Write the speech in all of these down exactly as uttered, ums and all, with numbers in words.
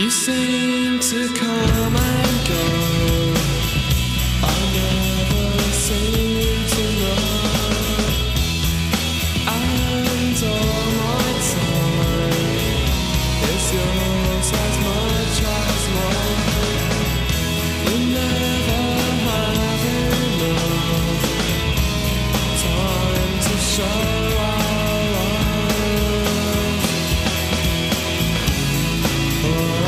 You seem to come and go. I never seem to know. And all my time is yours as much as mine. We never have enough time to show our love. Oh,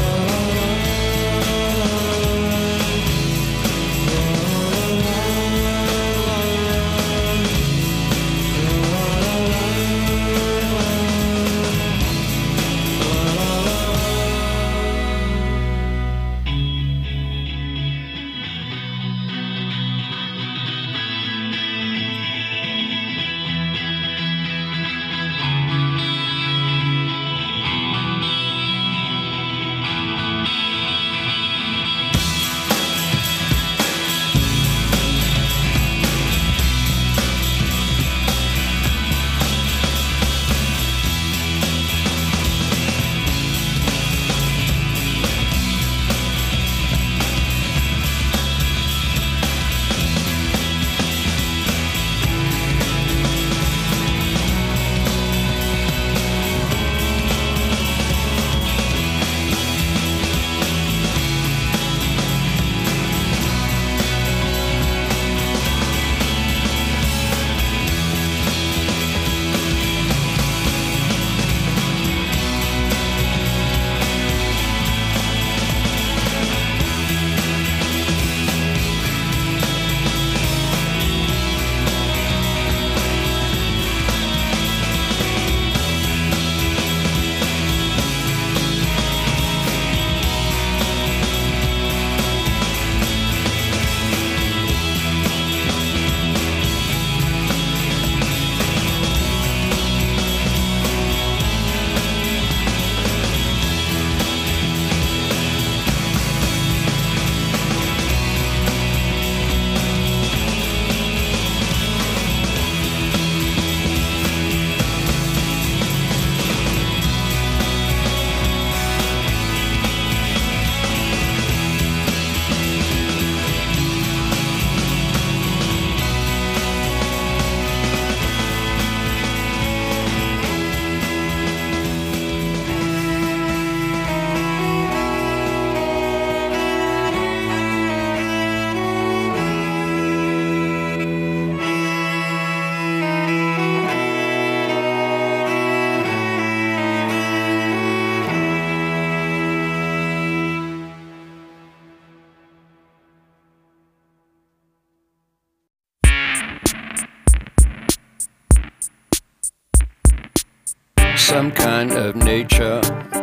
some kind of nature,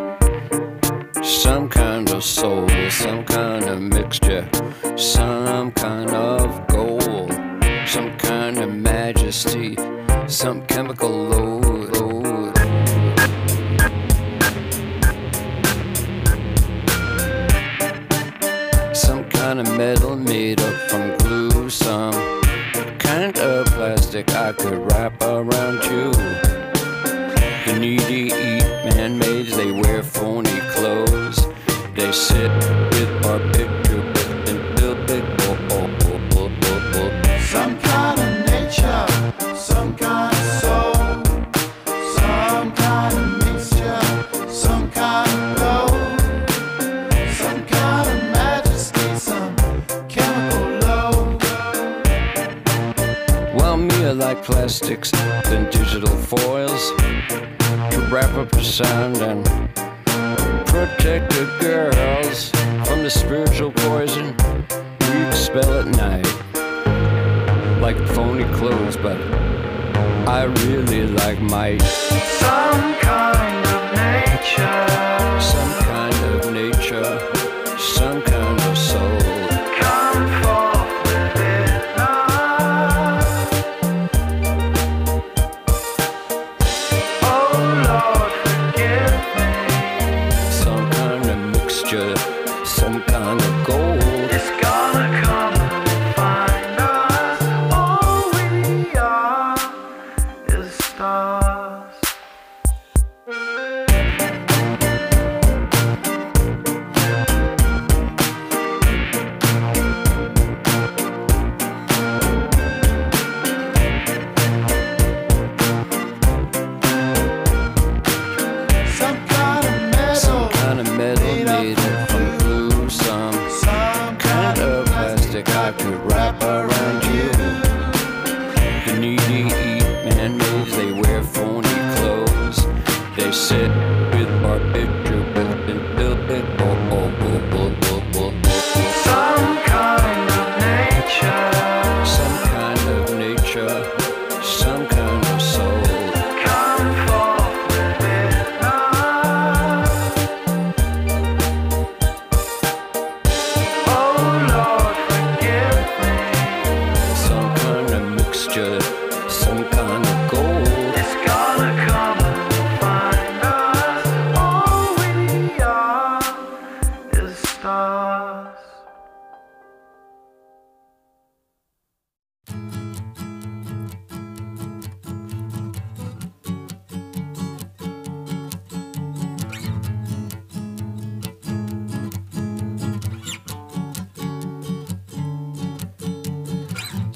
some kind of soul, some kind of mixture, some kind of gold, some kind of majesty, some chemical load, load. Some kind of metal made up from glue, some kind of plastic I could wrap around you. The needy eat man-maids, they wear phony clothes. They sit with our picture book and build big oh, oh, oh, oh, oh, oh. Some kind of nature, some kind of soul, some kind of mixture, some kind of gold, some kind of majesty, some chemical load. Well, me, I like plastics than digital foils to wrap up the sound and protect the girls from the spiritual poison we expel at night. Like phony clothes, but I really like might. Some kind of nature, Some kind of nature, some kind of soul. come forth with it now. Oh Lord, forgive me. Some kind of mixture, some kind of gold. It's gonna come and find us. All we are is stars.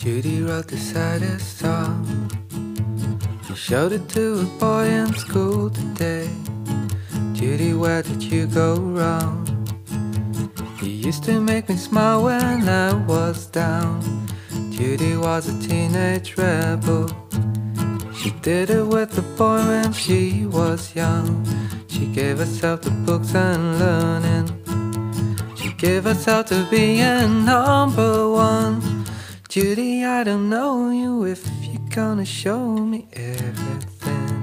Judy wrote the saddest song. She showed it to a boy in school today. Judy, where did you go wrong? You used to make me smile when I was down. Judy was a teenage rebel. She did it with a boy when she was young. She gave herself to books and learning. She gave herself to being number one. Judy, I don't know you if you're gonna show me everything.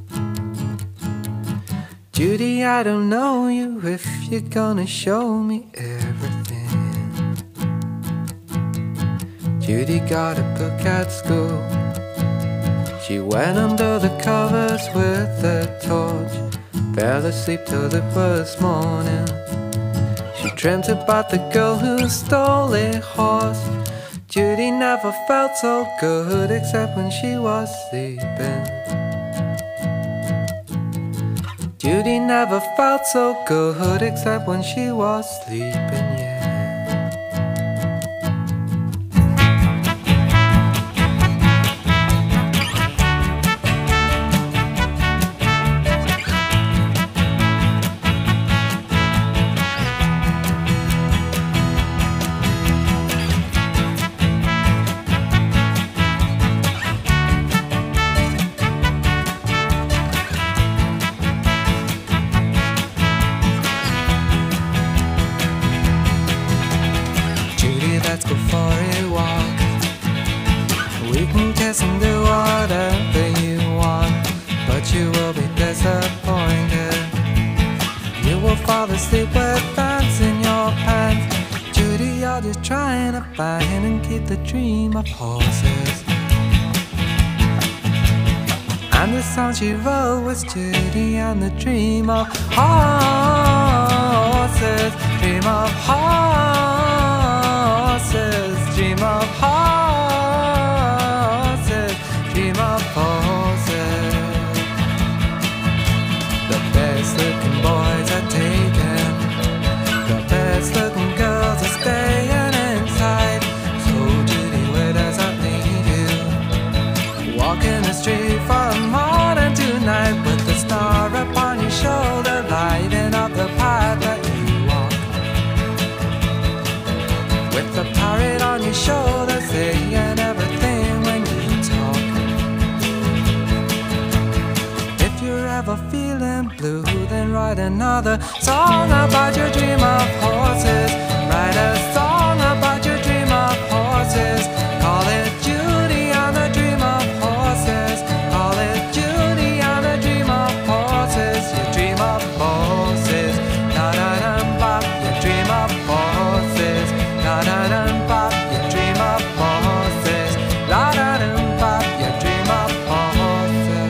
Judy, I don't know you if you're gonna show me everything. Judy got a book at school. She went under the covers with a torch. Fell asleep till it was morning. She dreamt about the girl who stole a horse. Judy never felt so good except when she was sleeping. Judy never felt so good except when she was sleeping, yeah. Let's go for a walk. We can kiss and do whatever you want, but you will be disappointed. You will fall asleep with pants in your pants. Judy, you're just trying to find and keep the dream of horses. And the song she wrote was Judy and the dream of horses. Dream of horses. Dream of horses. Dream of horses. The best looking boys are taken. The best looking girls are staying inside. So Judy, where does that leave you? Walking the street from morning to night with the star upon your shoulder, lighting up the path that you walk. With the parrot on your shoulder, saying everything when you talk. If you're ever feeling blue, then write another song about your dream of horses. Write a song about your dream of horses. Call it Judy and the dream of horses. Call it Judy and the dream of horses. Your dream of horses. Na na na bop. Your dream of horses. Na na na bop. Your dream of horses. La na na bop. Your dream of horses.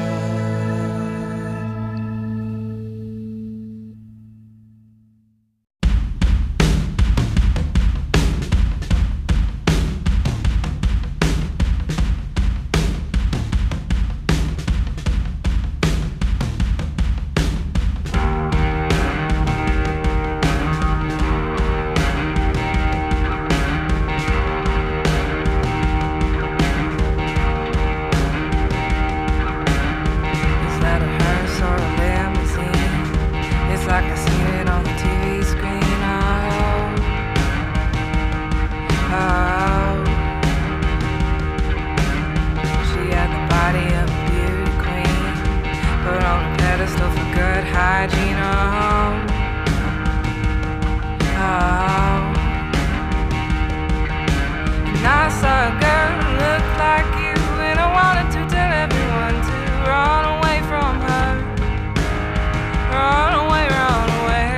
It's not a hearse or a limousine. It's like I see it on the T V screen. Oh, oh. She had the body of a beauty queen, put on a pedestal for good hygiene. Oh, oh. And I saw a girl who looked like you, and I wanted to tell everyone to run away from her. Run away, run away.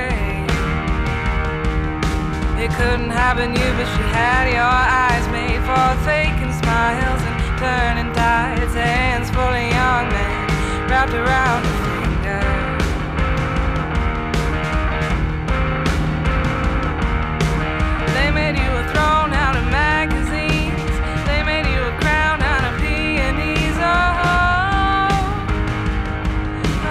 It couldn't happen to you, but she had your eyes made for faking smiles and turning tides. Hands full of young men wrapped around her finger. They made you a throne out of magazines. They made you a crown out of peonies. Oh, oh,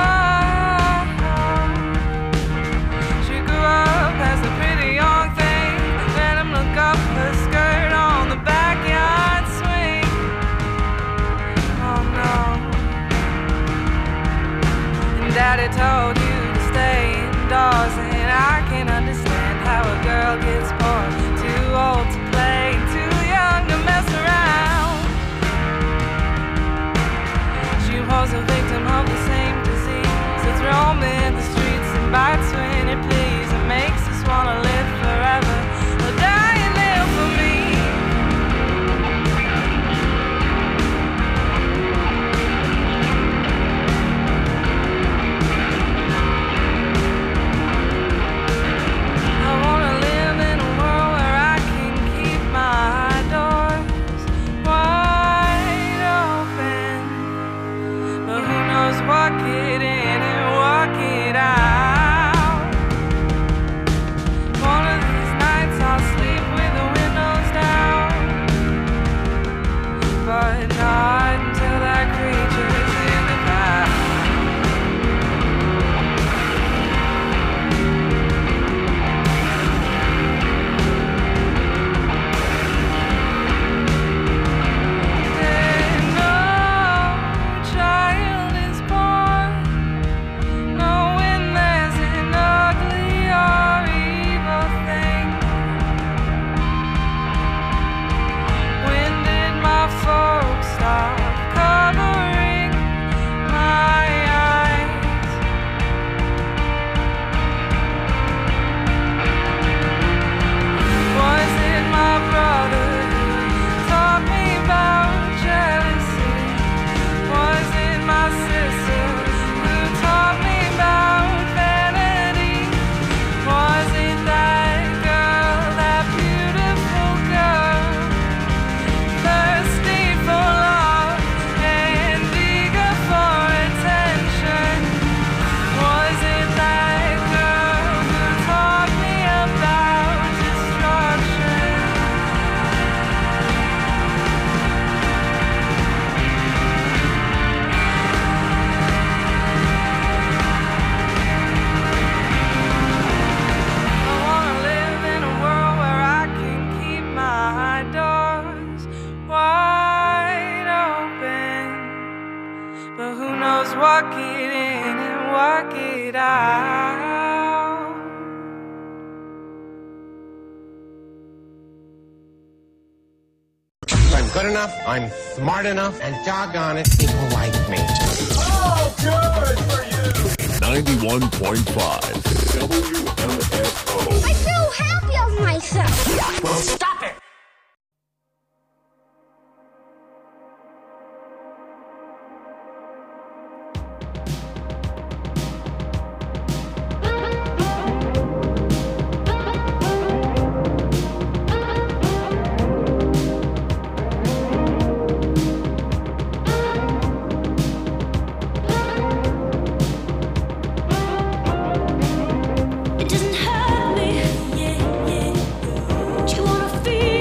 oh. She grew up as a pretty young thing. Let him look up her skirt on the backyard. told you to stay indoors, and I can understand how a girl gets bored. Too old to play, too young to mess around. She was a victim of the same disease that's roaming the streets and bites when it pleases and makes us wanna live forever. A dying nail for me. Walk it in and walk it out. One of these nights I'll sleep with the windows down, but not until that creature's in the past. Then no child is born, knowing there's an ugly or evil thing. When did my folks stop covering my eyes? Was it my brother who taught me about jealousy? Was it my sister who taught me about vanity? Was it that girl, that beautiful girl, thirsty for love and eager for attention? Was it that girl who taught me about destruction? I wanna live in a world where I can keep my doors wide open, but who knows, walk it in and walk it out. If I'm good enough, I'm smart enough, and doggone it, people like me. ninety-one point five W M F O. I feel happy of myself. Well, stop it! It doesn't hurt me. Do you wanna feel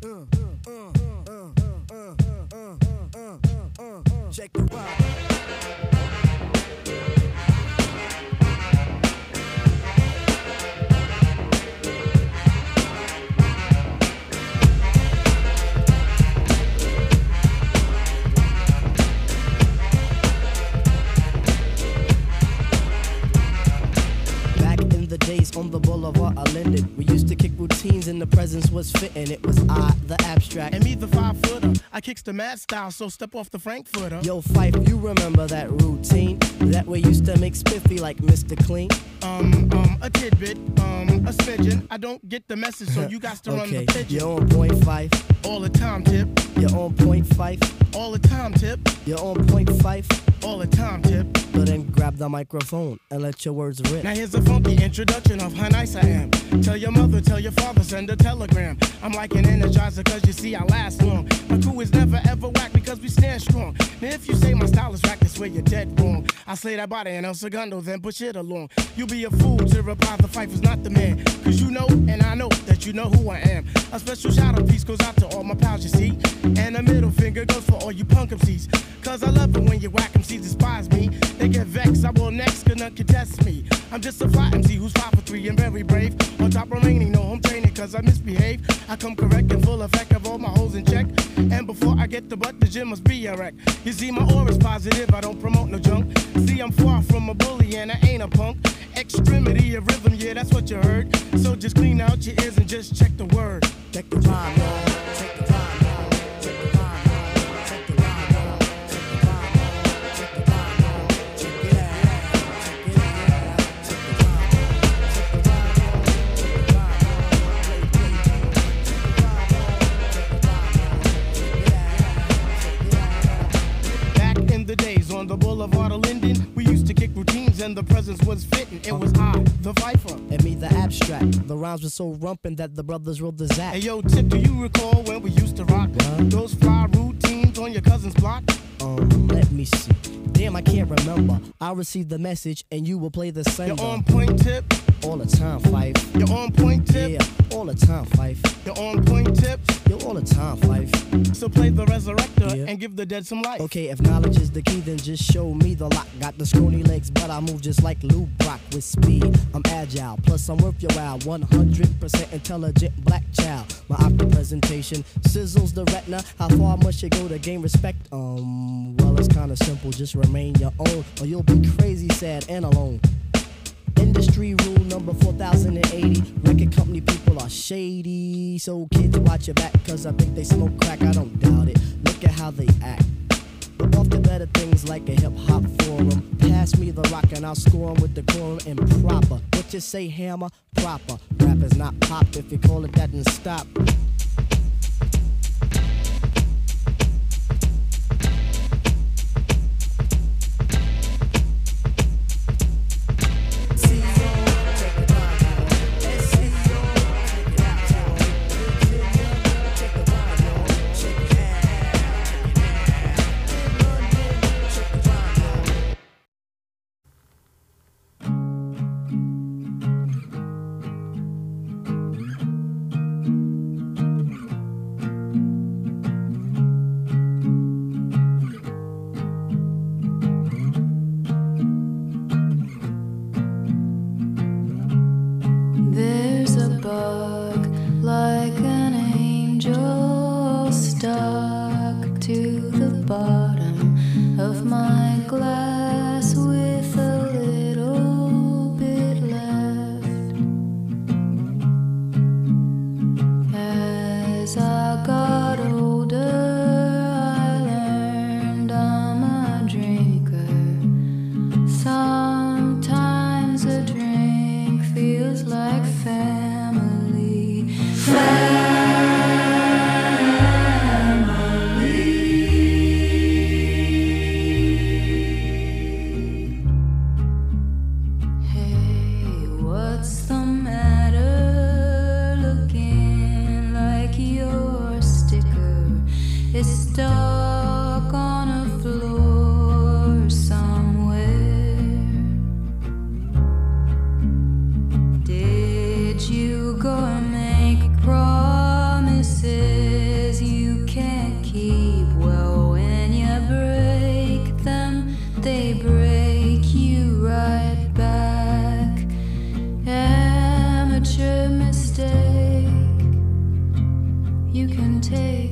Check the rock. Days on the boulevard of Linden, we used to kick routines and the presence was fitting. It was I, the abstract, and me, the five footer. I kicks the mad style, so step off the Frankfurter. Yo, Fife, you remember that routine that we used to make spiffy like Mister Clean? Um, um, a tidbit, um, a smidgen. I don't get the message, so you got to okay. run the pigeon. You're on point five. All the time, tip. You're on point five. All the time, tip. You're on point five. All the time, tip. But then grab the microphone and let your words rip. Now here's a funky introduction of how nice I am. Tell your mother, tell your father, send a telegram. I'm like an energizer, cause you see I last long. My crew is never ever whack because we stand strong. Now if you say my style is whack, that's where you're dead wrong. I slay that body in El Segundo, then push it along. You be a fool to reply the fight was not the man. Cause you know, and I know, that you know who I am. A special shout out piece goes out to all my pals, you see. And a middle finger goes for all you punk M Cs. Cause I love it when you whack M Cs despise me. They get vexed, I will next, cause none can test me. I'm just a fly M C who's five for three and very brave. On top remaining, no home training cause I misbehave. I come correct and full effect of all my holes in check. And before I get the butt, the gym must be a wreck. You see, my aura's positive, I don't promote no junk. See, I'm far from a bully and I ain't a punk. Extremity of rhythm, yeah, that's what you heard. So just clean out your ears and just check the word. Check the rhyme, y'all. Check the rhyme, y'all. Check the rhyme, y'all. Check the rhyme, y'all. Check the rhyme, y'all. Check the rhyme, y'all. Check it out. Check it out. Check the rhyme, y'all. Check the rhyme, y'all. Check the rhyme, y'all. Play, play, check the rhyme, y'all. Check the rhyme, y'all. Check it out. Check it out. Back in the days on the boulevard of Linden, we used to kick routines and the presence was fitting. It was I, the Viper. And me, the abstract. The rhymes were so rumpin' that the brothers rolled the zap. Hey yo, Tip, do you recall when we used to rock what? Those fly routines on your cousin's block? Um, let me see. Damn, I can't remember. I'll receive the message and you will play the sender. You're on point, Tip. All the time, Fife. You're on point, Tip. Yeah, all the time, Fife. You're on point, Tip. You're all the time, Fife. So play the resurrector Yeah. and give the dead some life. Okay, if knowledge is the key, then just show me the lock. Got the scrawny legs, but I move just like Lou Brock with speed. I'm agile, plus I'm worth your while. one hundred percent intelligent black child. My optic presentation sizzles the retina. How far must you go to gain respect? Um, well, it's kinda simple. Just remain your own, or you'll be crazy, sad, and alone. Industry rule number four thousand eighty. Record company people are shady. So kids, watch your back, cause I think they smoke crack. I don't doubt it. Look at how they act. But off to better things like a hip-hop forum. Pass me the rock and I'll score 'em with the quorum and proper. What you say, hammer? Proper. Rap is not pop. If you call it that, then stop.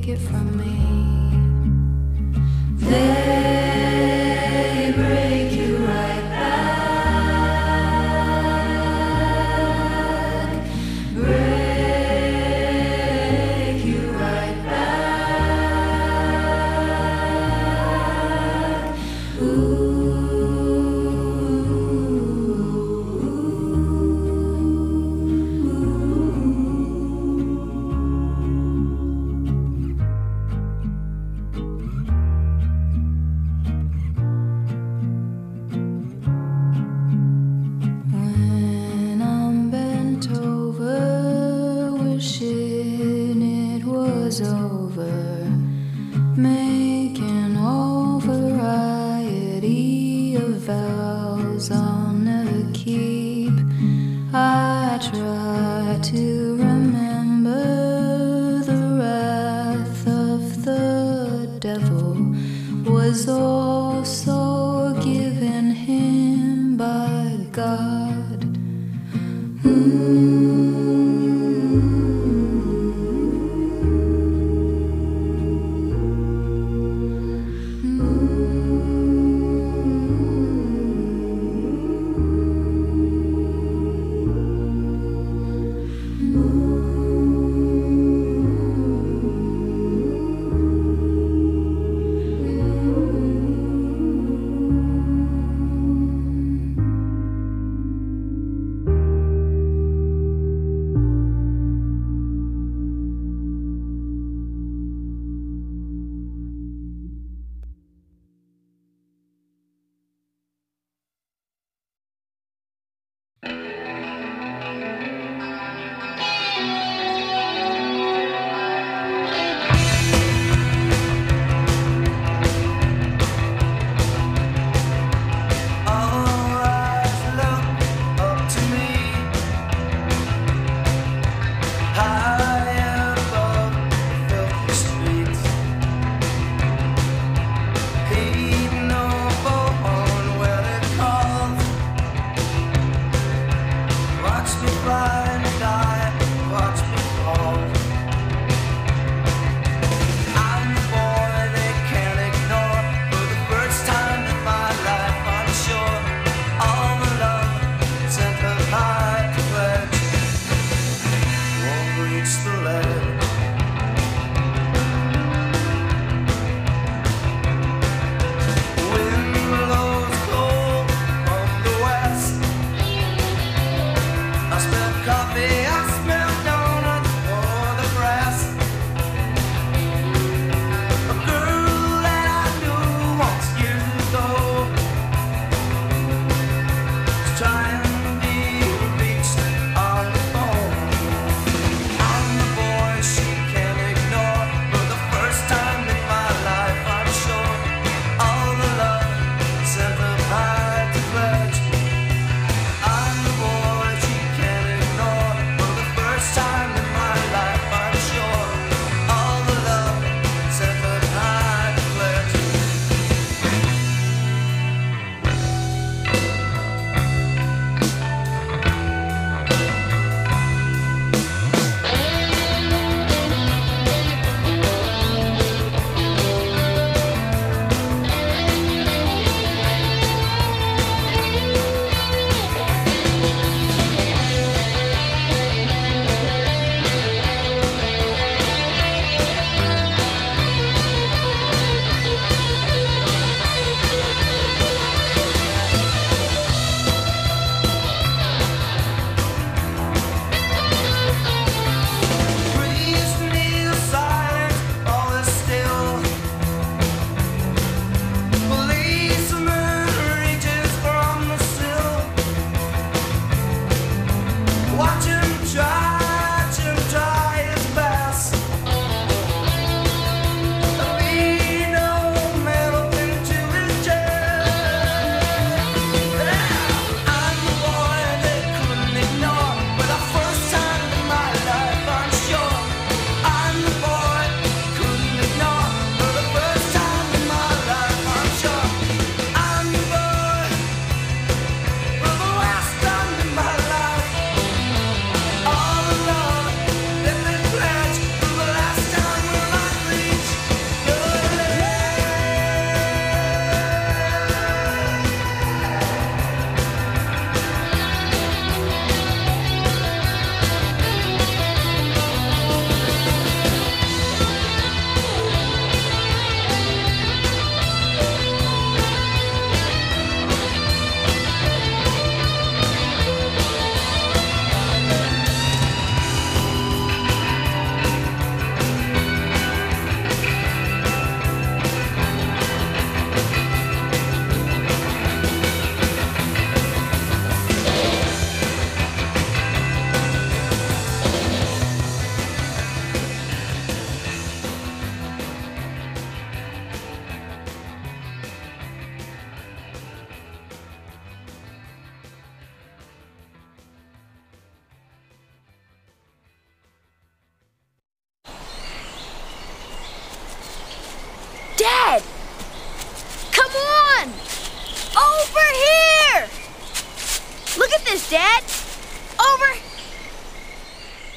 take it from me. They break you right back, break you right back. Ooh. Over, making all variety of vows I'll never keep. I try to remember the wrath of the devil was also given him by God. Mm.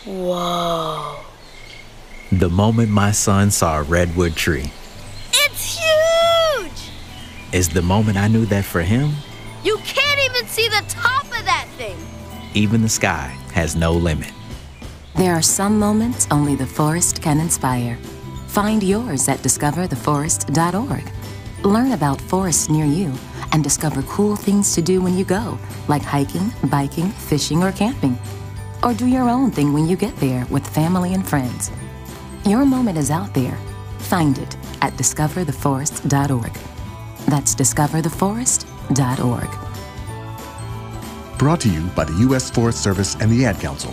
Whoa. The moment my son saw a redwood tree It's huge! is the moment I knew that for him, You can't even see the top of that thing. even the sky has no limit. There are some moments only the forest can inspire. Find yours at discover the forest dot org. Learn about forests near you and discover cool things to do when you go, like hiking, biking, fishing, or camping. Or do your own thing when you get there with family and friends. Your moment is out there. Find it at discover the forest dot org. That's discover the forest dot org. Brought to you by the U S Forest Service and the Ad Council.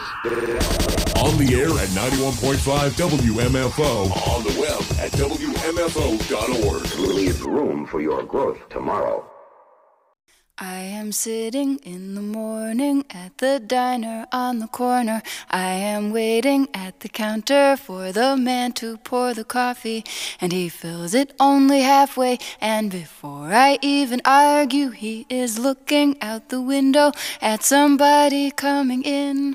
On the air at ninety-one point five W M F O. On the web at W M F O dot org. Leave room for your growth tomorrow. I am sitting in the morning at the diner on the corner. I am waiting at the counter for the man to pour the coffee, and he fills it only halfway, and before I even argue, he is looking out the window at somebody coming in.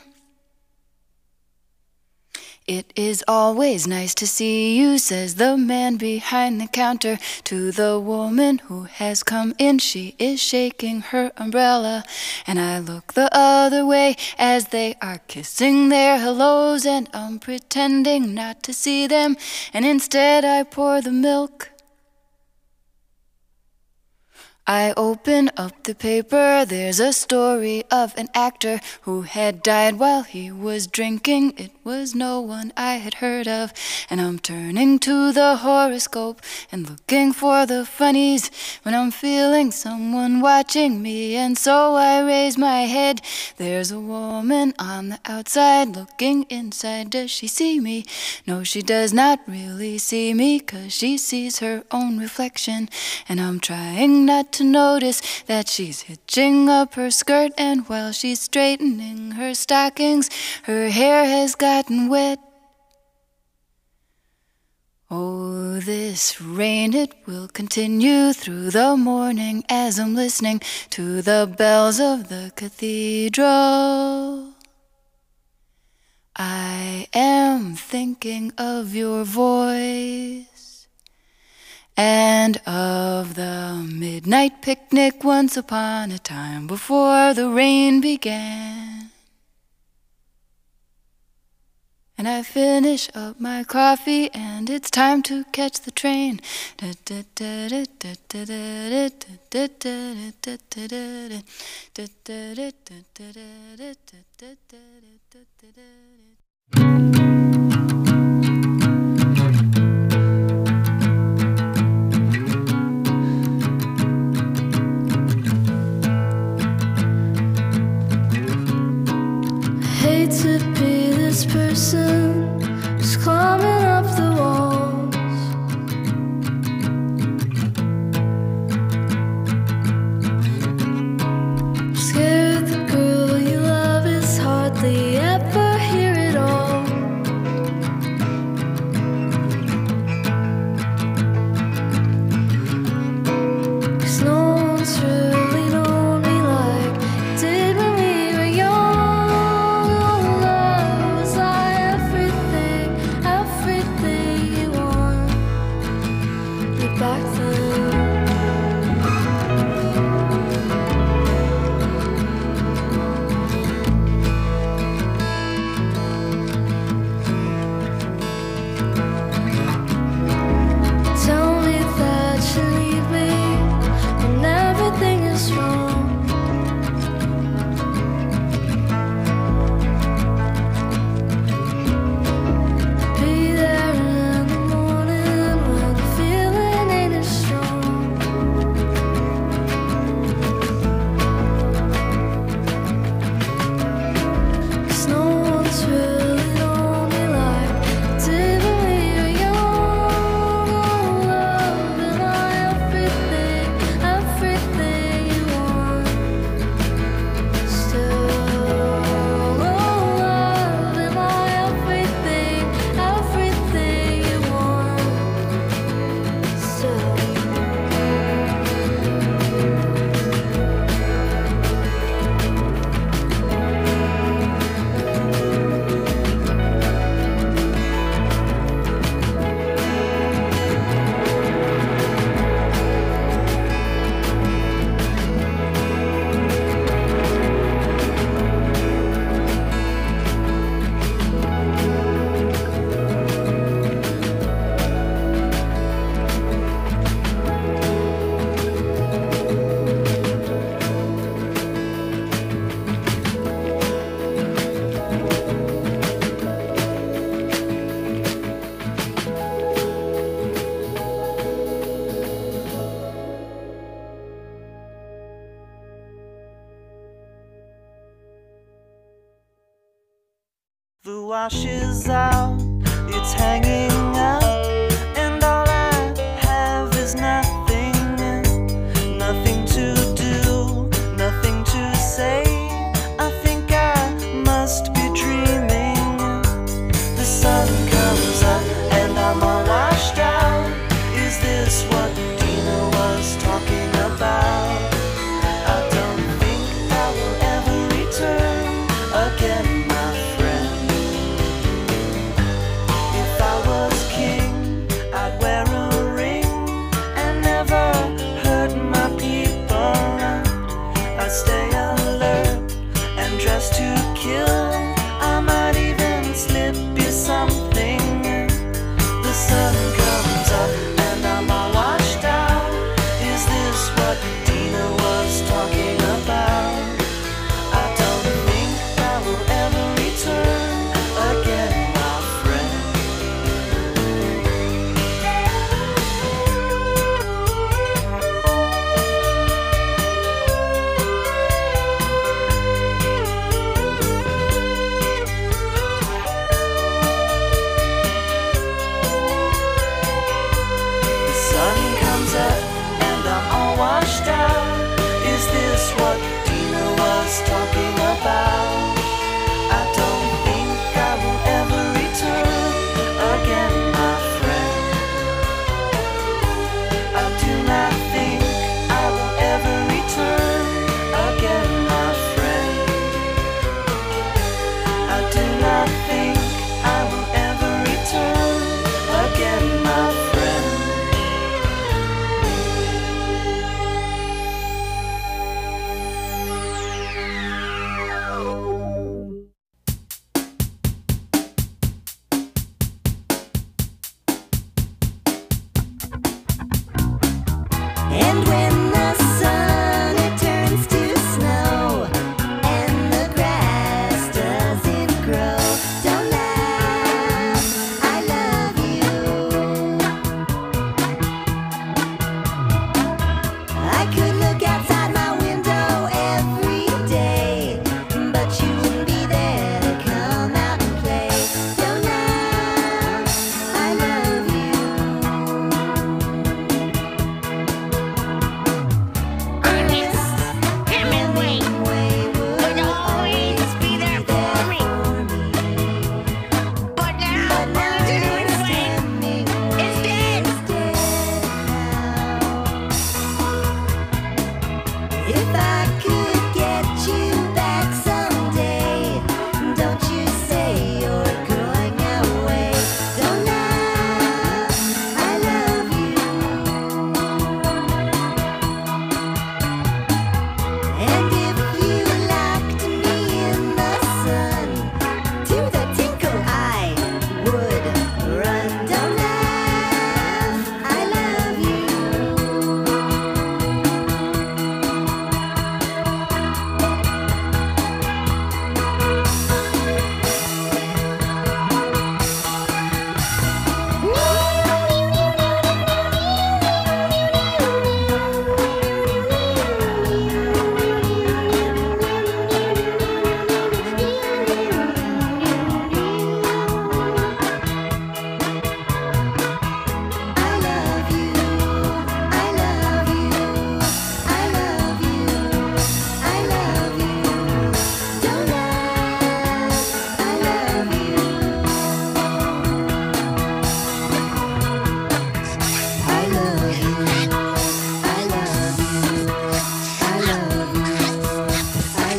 It is always nice to see you, says the man behind the counter to the woman who has come in. She is shaking her umbrella, and I look the other way as they are kissing their hellos, and I'm pretending not to see them, and instead I pour the milk. I open up the paper, there's a story of an actor who had died while he was drinking. It was no one I had heard of, and I'm turning to the horoscope and looking for the funnies when I'm feeling someone watching me, and so I raise my head. There's a woman on the outside looking inside. Does she see me? No, she does not really see me, 'cause she sees her own reflection, and I'm trying not to to notice that she's hitching up her skirt, and while she's straightening her stockings, her hair has gotten wet. Oh, this rain, it will continue through the morning as I'm listening to the bells of the cathedral. I am thinking of your voice and of the midnight picnic once upon a time before the rain began. And I finish up my coffee and it's time to catch the train. Hate to be this person who's climbing up the walls, scared the girl you love is hardly ever hear it all. 'Cause no one's really known me like you did when we were young. Everything washes out, it's hanging out, and all I have is nothing, nothing to do, nothing to say. I think I must be dreaming. The sun comes up and I'm all washed out. Is this what Dina was talking about? I don't think I will ever return again, my friend. If I was king, I'd wear a ring and never hurt my people. I'd stay alert and dress to kill. I might even slip you something. The sun comes up and I'm all washed out. Is this what Dina was talking about? I don't think I will ever return again, my friend. The sun comes up and I'm all washed out. Is this what Dina was talking about? I don't think I will ever return again, my friend. I do not think I will ever return again, my friend. I do not think I will ever return again, my friend. And when the sun it turns to snow and the grass doesn't grow, don't laugh, I love you. I could look outside my window every day, but you wouldn't be there to come out and play. Don't laugh, I love you. Ernest, Hemingway would always be there for me. But now Ernest Hemingway is dead. If I could get you back someday, don't you say you're going away. Don't laugh, I love you. And if you locked me in the sun, to the tinkle I would run. Don't laugh, I love you. I love you, I love you, I love you, I love you. Don't laugh, I love you. I love you, I love you, I love you, I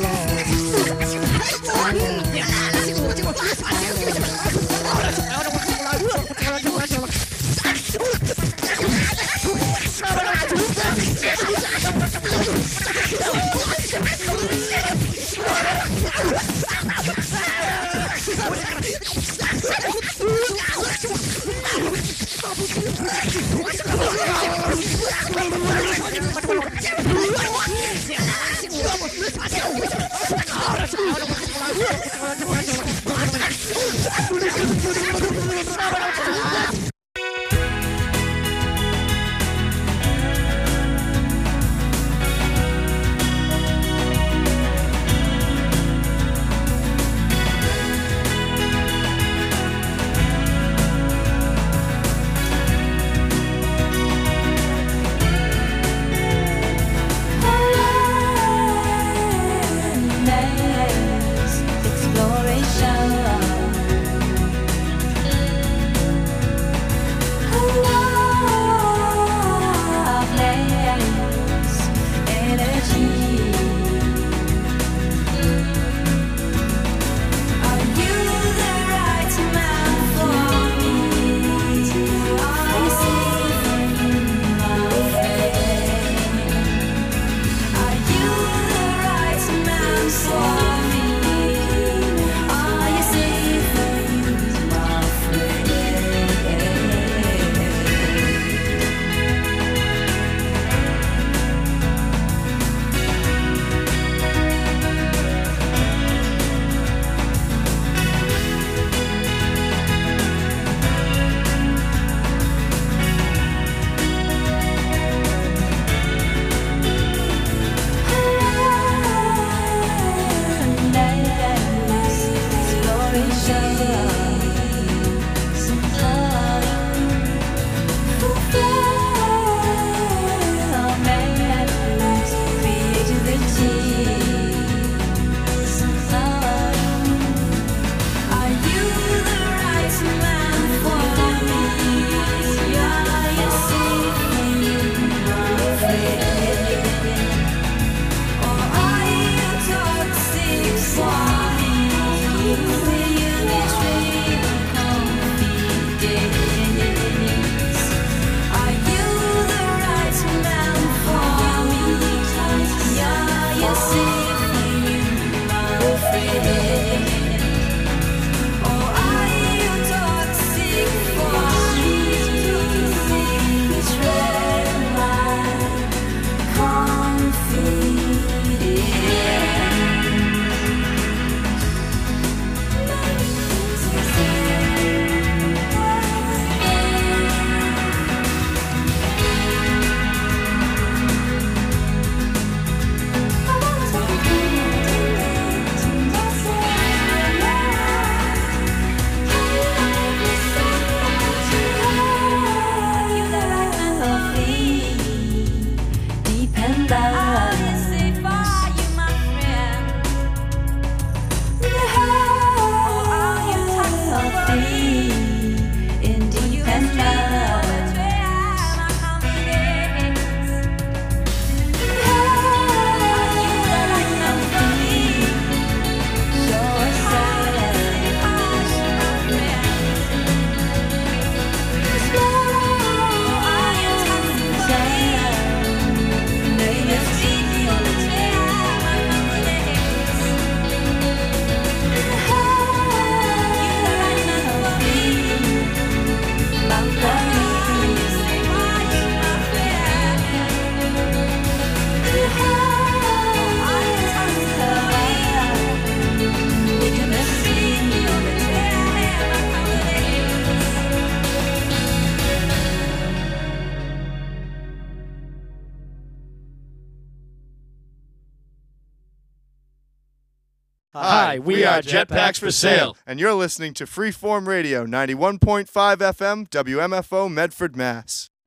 Hi, we are Jetpacks for Sale. And you're listening to Freeform Radio, ninety-one point five F M, W M F O, Medford, Mass.